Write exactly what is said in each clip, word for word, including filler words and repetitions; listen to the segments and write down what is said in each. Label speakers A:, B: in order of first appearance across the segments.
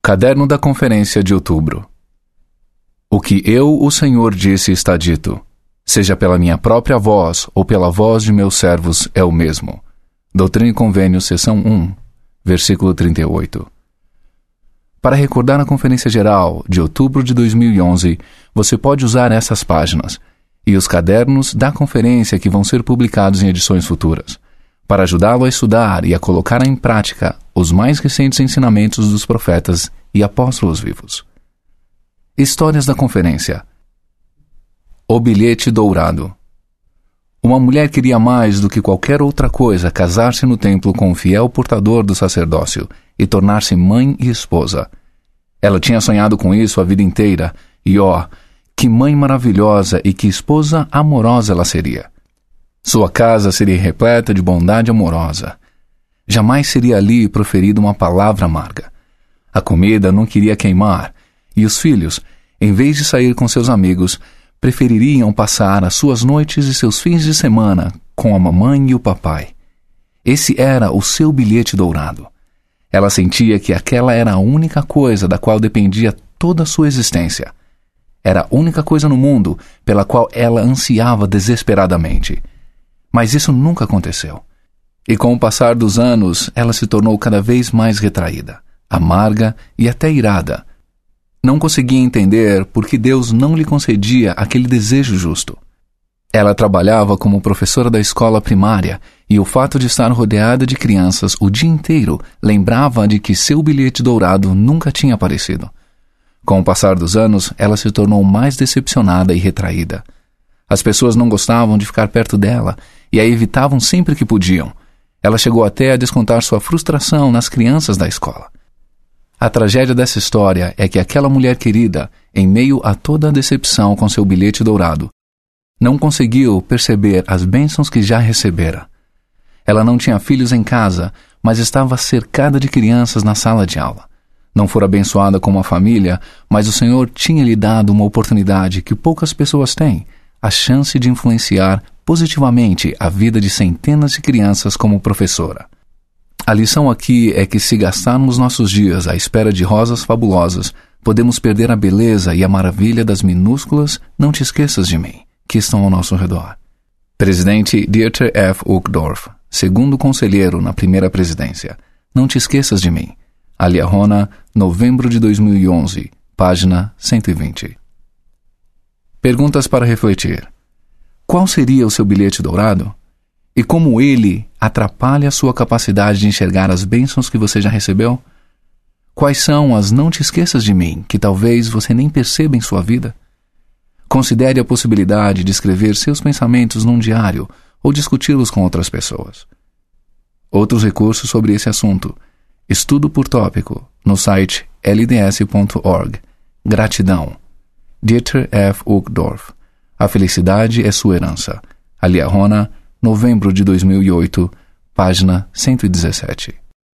A: Caderno da Conferência de Outubro. O que eu, o Senhor, disse está dito, seja pela minha própria voz ou pela voz de meus servos, é o mesmo. Doutrina e Convênios, seção um, versículo trinta e oito. Para recordar a Conferência Geral de outubro de dois mil e onze, você pode usar essas páginas e os cadernos da conferência que vão ser publicados em edições futuras, para ajudá-lo a estudar e a colocar em prática os mais recentes ensinamentos dos profetas e apóstolos vivos. Histórias da Conferência. O bilhete dourado. Uma mulher queria mais do que qualquer outra coisa casar-se no templo com o fiel portador do sacerdócio e tornar-se mãe e esposa. Ela tinha sonhado com isso a vida inteira e, ó, que mãe maravilhosa e que esposa amorosa ela seria. Sua casa seria repleta de bondade amorosa. Jamais seria ali proferida uma palavra amarga. A comida não queria queimar, e os filhos, em vez de sair com seus amigos, prefeririam passar as suas noites e seus fins de semana com a mamãe e o papai. Esse era o seu bilhete dourado. Ela sentia que aquela era a única coisa da qual dependia toda a sua existência. Era a única coisa no mundo pela qual ela ansiava desesperadamente. Mas isso nunca aconteceu. E com o passar dos anos, ela se tornou cada vez mais retraída, amarga e até irada. Não conseguia entender por que Deus não lhe concedia aquele desejo justo. Ela trabalhava como professora da escola primária e o fato de estar rodeada de crianças o dia inteiro lembrava de que seu bilhete dourado nunca tinha aparecido. Com o passar dos anos, ela se tornou mais decepcionada e retraída. As pessoas não gostavam de ficar perto dela e a evitavam sempre que podiam. Ela chegou até a descontar sua frustração nas crianças da escola. A tragédia dessa história é que aquela mulher querida, em meio a toda a decepção com seu bilhete dourado, não conseguiu perceber as bênçãos que já recebera. Ela não tinha filhos em casa, mas estava cercada de crianças na sala de aula. Não fora abençoada com uma família, mas o Senhor tinha lhe dado uma oportunidade que poucas pessoas têm, a chance de influenciar positivamente a vida de centenas de crianças como professora. A lição aqui é que se gastarmos nossos dias à espera de rosas fabulosas, podemos perder a beleza e a maravilha das minúsculas "não te esqueças de mim" que estão ao nosso redor. Presidente Dieter F. Uchtdorf, segundo conselheiro na primeira presidência. Não te esqueças de mim. Aliahona, novembro de dois mil e onze, página cento e vinte. Perguntas para refletir. Qual seria o seu bilhete dourado? E como ele atrapalha a sua capacidade de enxergar as bênçãos que você já recebeu? Quais são as "não te esqueças de mim" que talvez você nem perceba em sua vida? Considere a possibilidade de escrever seus pensamentos num diário ou discuti-los com outras pessoas. Outros recursos sobre esse assunto. Estudo por tópico no site L D S ponto org. Gratidão. Dieter F. Uchtdorf. A felicidade é sua herança. Aliahona, novembro de dois mil e oito, página cento e dezessete.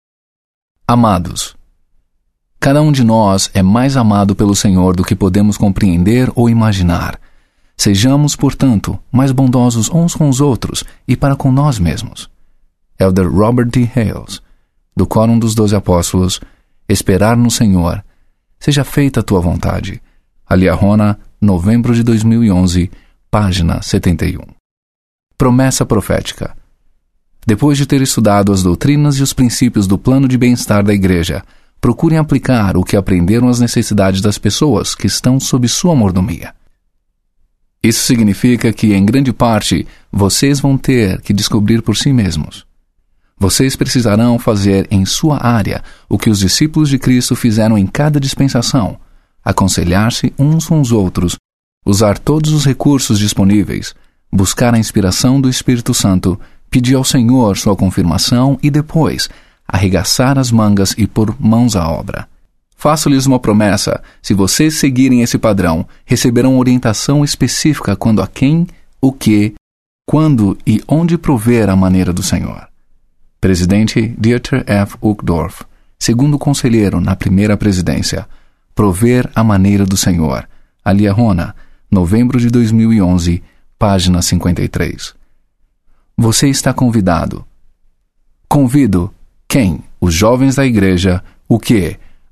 A: Amados. Cada um de nós é mais amado pelo Senhor do que podemos compreender ou imaginar. Sejamos, portanto, mais bondosos uns com os outros e para com nós mesmos. Elder Robert D. Hales, do Quórum dos Doze Apóstolos, Esperar no Senhor. Seja feita a tua vontade. Aliahona, novembro de dois mil e onze, página setenta e um. Promessa profética. Depois de ter estudado as doutrinas e os princípios do plano de bem-estar da Igreja, procurem aplicar o que aprenderam às necessidades das pessoas que estão sob sua mordomia. Isso significa que, em grande parte, vocês vão ter que descobrir por si mesmos. Vocês precisarão fazer em sua área o que os discípulos de Cristo fizeram em cada dispensação: aconselhar-se uns com os outros, usar todos os recursos disponíveis, buscar a inspiração do Espírito Santo, pedir ao Senhor sua confirmação e depois arregaçar as mangas e pôr mãos à obra. Faço-lhes uma promessa: se vocês seguirem esse padrão, receberão orientação específica quando a quem, o que, quando e onde prover a maneira do Senhor. Presidente Dieter F. Uchtdorf, segundo conselheiro na primeira presidência. Prover a maneira do Senhor. Aliahona, novembro de dois mil e onze, página cinquenta e três. Você está convidado. Convido quem? Os jovens da igreja. O que?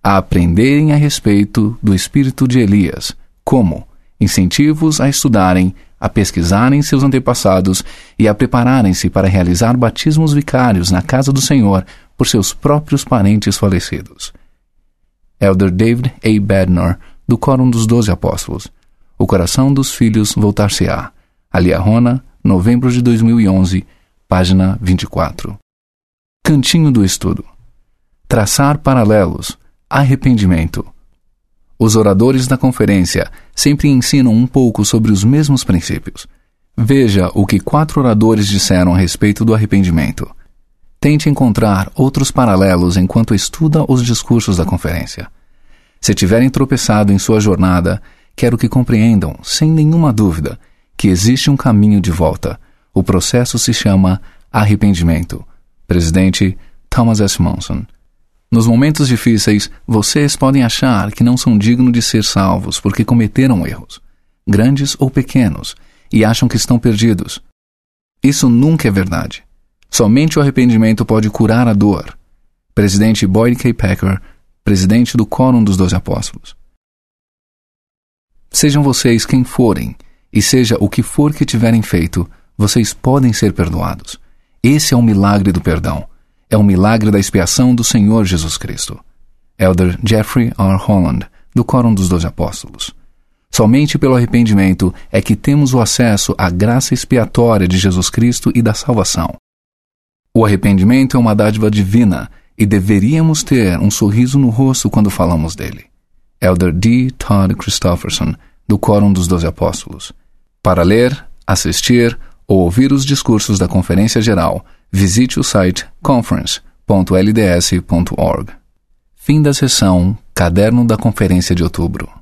A: a aprenderem a respeito do espírito de Elias, como incentivos a estudarem, a pesquisarem seus antepassados e a prepararem-se para realizar batismos vicários na casa do Senhor por seus próprios parentes falecidos. Elder David A. Bednar, do Quórum dos Doze Apóstolos. O coração dos filhos voltar-se-á. Aliahona, novembro de dois mil e onze, página vinte e quatro. Cantinho do estudo. Traçar paralelos. Arrependimento. Os oradores da conferência sempre ensinam um pouco sobre os mesmos princípios. Veja o que quatro oradores disseram a respeito do arrependimento. Tente encontrar outros paralelos enquanto estuda os discursos da conferência. Se tiverem tropeçado em sua jornada, quero que compreendam, sem nenhuma dúvida, que existe um caminho de volta. O processo se chama arrependimento. Presidente Thomas S. Monson. Nos momentos difíceis, vocês podem achar que não são dignos de ser salvos porque cometeram erros, grandes ou pequenos, e acham que estão perdidos. Isso nunca é verdade. Somente o arrependimento pode curar a dor. Presidente Boyd K. Packer, presidente do Quórum dos Doze Apóstolos. Sejam vocês quem forem, e seja o que for que tiverem feito, vocês podem ser perdoados. Esse é o milagre do perdão. É o milagre da expiação do Senhor Jesus Cristo. Elder Jeffrey R. Holland, do Quórum dos Doze Apóstolos. Somente pelo arrependimento é que temos o acesso à graça expiatória de Jesus Cristo e da salvação. O arrependimento é uma dádiva divina e deveríamos ter um sorriso no rosto quando falamos dele. Elder D. Todd Christofferson, do Quórum dos Doze Apóstolos. Para ler, assistir ou ouvir os discursos da Conferência Geral, visite o site conference ponto l d s ponto org. Fim da sessão Caderno da Conferência de Outubro.